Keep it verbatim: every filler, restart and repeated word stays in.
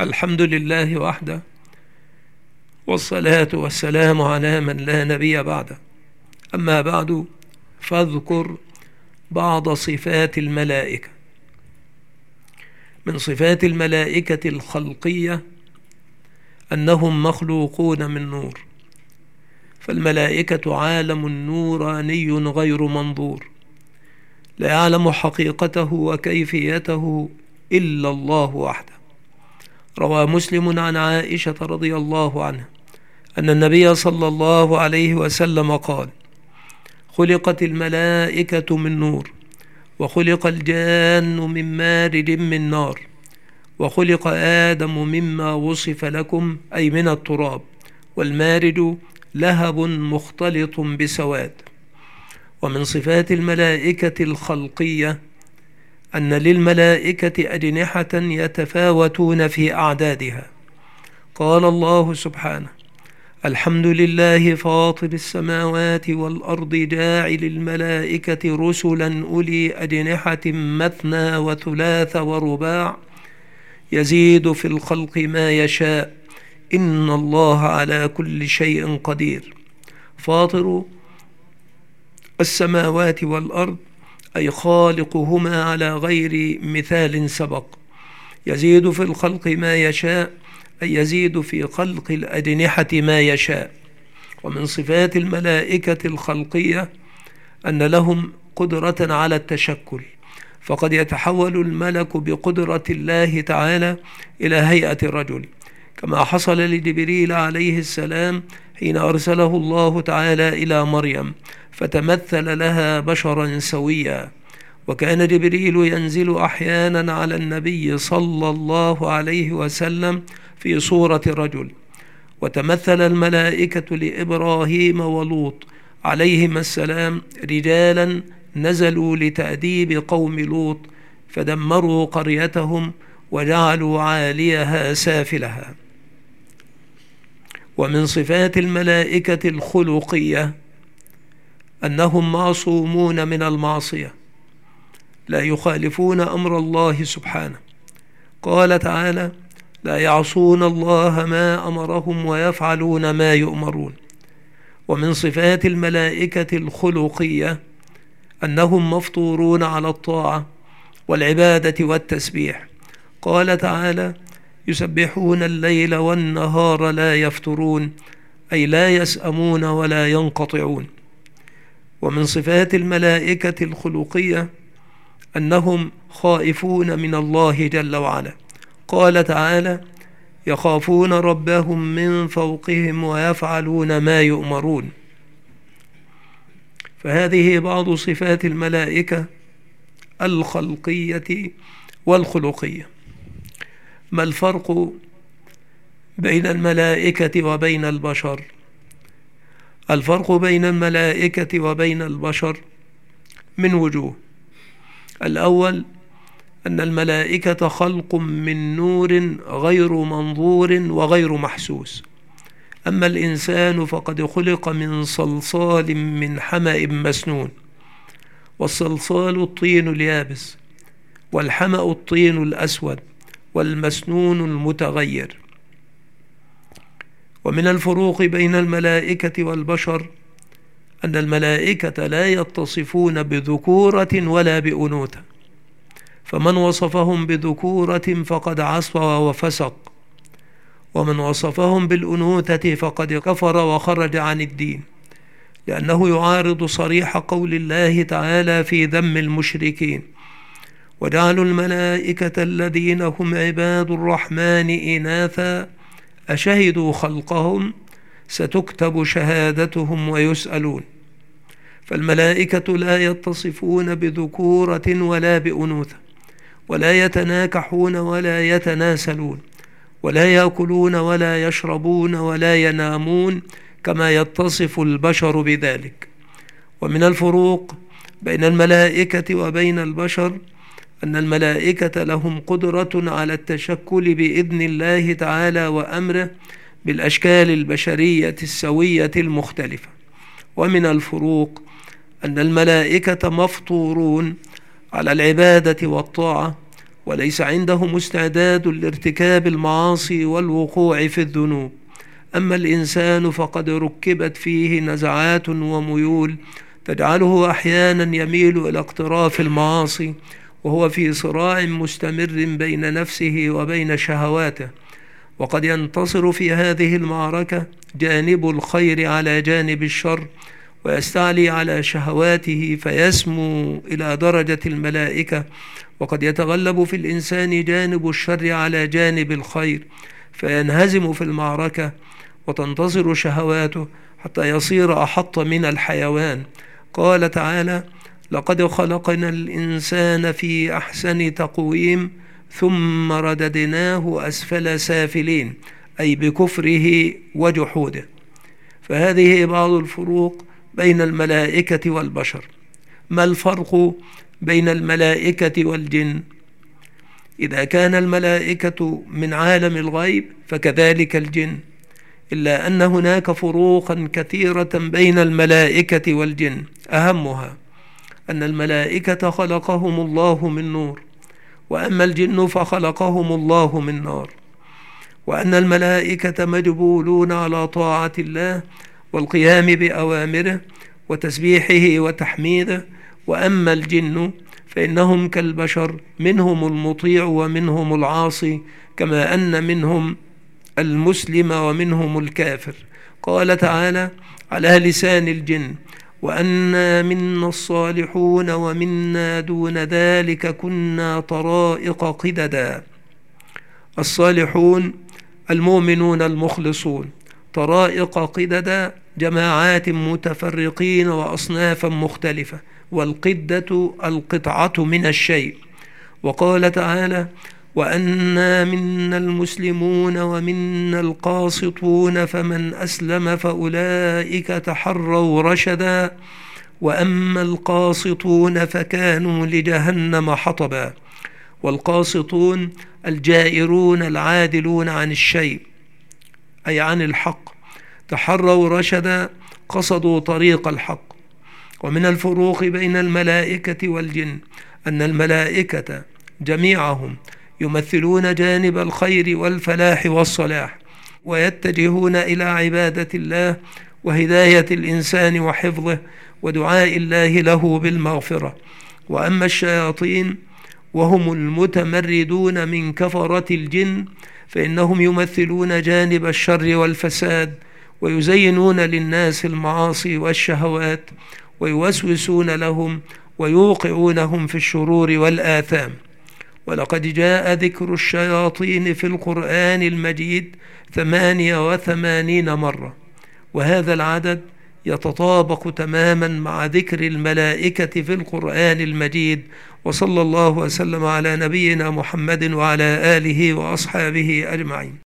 الحمد لله وحده، والصلاة والسلام على من لا نبي بعده. أما بعد، فاذكر بعض صفات الملائكة. من صفات الملائكة الخلقية أنهم مخلوقون من نور، فالملائكة عالم نوراني غير منظور، لا يعلم حقيقته وكيفيته إلا الله وحده. روى مسلم عن عائشة رضي الله عنها أن النبي صلى الله عليه وسلم قال: خلقت الملائكة من نور، وخلق الجان من مارد من نار، وخلق آدم مما وصف لكم، أي من التراب، والمارد لهب مختلط بسواد. ومن صفات الملائكة الخلقية أن للملائكة أجنحة يتفاوتون في أعدادها. قال الله سبحانه: الحمد لله فاطر السماوات والأرض جاعل الملائكة رسلا أولي أجنحة مثنى وثلاث ورباع يزيد في الخلق ما يشاء إن الله على كل شيء قدير. فاطر السماوات والأرض أي خالقهما على غير مثال سبق. يزيد في الخلق ما يشاء أي يزيد في خلق الأجنحة ما يشاء. ومن صفات الملائكة الخلقية أن لهم قدرة على التشكل، فقد يتحول الملك بقدرة الله تعالى إلى هيئة الرجل، كما حصل لجبريل عليه السلام حين أرسله الله تعالى إلى مريم فتمثل لها بشرا سويا. وكان جبريل ينزل أحيانا على النبي صلى الله عليه وسلم في صورة رجل. وتمثل الملائكة لإبراهيم ولوط عليهما السلام رجالا نزلوا لتأديب قوم لوط فدمروا قريتهم وجعلوا عاليها سافلها. ومن صفات الملائكة الخلقية أنهم معصومون من المعصية، لا يخالفون أمر الله سبحانه. قال تعالى: لا يعصون الله ما أمرهم ويفعلون ما يؤمرون. ومن صفات الملائكة الخلقية أنهم مفطورون على الطاعة والعبادة والتسبيح. قال تعالى: يسبحون الليل والنهار لا يفترون، أي لا يسأمون ولا ينقطعون. ومن صفات الملائكة الخلقية أنهم خائفون من الله جل وعلا. قال تعالى: يخافون ربهم من فوقهم ويفعلون ما يؤمرون. فهذه بعض صفات الملائكة الخلقية والخلقية. ما الفرق بين الملائكة وبين البشر؟ الفرق بين الملائكة وبين البشر من وجوه. الأول أن الملائكة خلق من نور غير منظور وغير محسوس، أما الإنسان فقد خلق من صلصال من حمأ مسنون، والصلصال الطين اليابس، والحمأ الطين الأسود، والمسنون المتغير. ومن الفروق بين الملائكة والبشر أن الملائكة لا يتصفون بذكورة ولا بأنوثة، فمن وصفهم بذكورة فقد عصى وفسق، ومن وصفهم بالأنوثة فقد كفر وخرج عن الدين، لأنه يعارض صريح قول الله تعالى في ذم المشركين: وجعلوا الملائكة الذين هم عباد الرحمن إناثا أشهدوا خلقهم ستكتب شهادتهم ويسألون. فالملائكة لا يتصفون بذكورة ولا بأنوثة، ولا يتناكحون ولا يتناسلون، ولا يأكلون ولا يشربون ولا ينامون كما يتصف البشر بذلك. ومن الفروق بين الملائكة وبين البشر أن الملائكة لهم قدرة على التشكل بإذن الله تعالى وأمره بالأشكال البشرية السوية المختلفة. ومن الفروق أن الملائكة مفطورون على العبادة والطاعة وليس عندهم استعداد لارتكاب المعاصي والوقوع في الذنوب. أما الإنسان فقد ركبت فيه نزعات وميول تجعله أحيانا يميل إلى اقتراف المعاصي، وهو في صراع مستمر بين نفسه وبين شهواته، وقد ينتصر في هذه المعركة جانب الخير على جانب الشر، ويستعلي على شهواته فيسمو إلى درجة الملائكة، وقد يتغلب في الإنسان جانب الشر على جانب الخير فينهزم في المعركة وتنتصر شهواته حتى يصير أحط من الحيوان. قال تعالى: لقد خلقنا الإنسان في أحسن تقويم ثم رددناه أسفل سافلين، أي بكفره وجحوده. فهذه بعض الفروق بين الملائكة والبشر. ما الفرق بين الملائكة والجن؟ إذا كان الملائكة من عالم الغيب فكذلك الجن، إلا أن هناك فروقا كثيرة بين الملائكة والجن. أهمها أن الملائكة خلقهم الله من نور، وأما الجن فخلقهم الله من نار، وأن الملائكة مجبولون على طاعة الله والقيام بأوامره وتسبيحه وتحميده، وأما الجن فإنهم كالبشر، منهم المطيع ومنهم العاصي، كما أن منهم المسلم ومنهم الكافر. قال تعالى على لسان الجن: وأنا منا الصالحون ومنا دون ذلك كنا طرائق قددا. الصالحون المؤمنون المخلصون، طرائق قددا جماعات متفرقين وأصنافا مختلفة، والقدة القطعة من الشيء. وقال تعالى: وأنا منا المسلمون ومنا القاسطون فمن أسلم فأولئك تحروا رشدا وأما القاسطون فكانوا لجهنم حطبا. والقاسطون الجائرون العادلون عن الشيء، أي عن الحق. تحروا رشدا قصدوا طريق الحق. ومن الفروق بين الملائكة والجن أن الملائكة جميعهم يمثلون جانب الخير والفلاح والصلاح، ويتجهون إلى عبادة الله وهداية الإنسان وحفظه ودعاء الله له بالمغفرة. وأما الشياطين وهم المتمردون من كفرة الجن فإنهم يمثلون جانب الشر والفساد، ويزينون للناس المعاصي والشهوات، ويوسوسون لهم ويوقعونهم في الشرور والآثام. ولقد جاء ذكر الشياطين في القرآن المجيد ثمانية وثمانين مرة، وهذا العدد يتطابق تماما مع ذكر الملائكة في القرآن المجيد. وصلى الله وسلم على نبينا محمد وعلى آله وأصحابه أجمعين.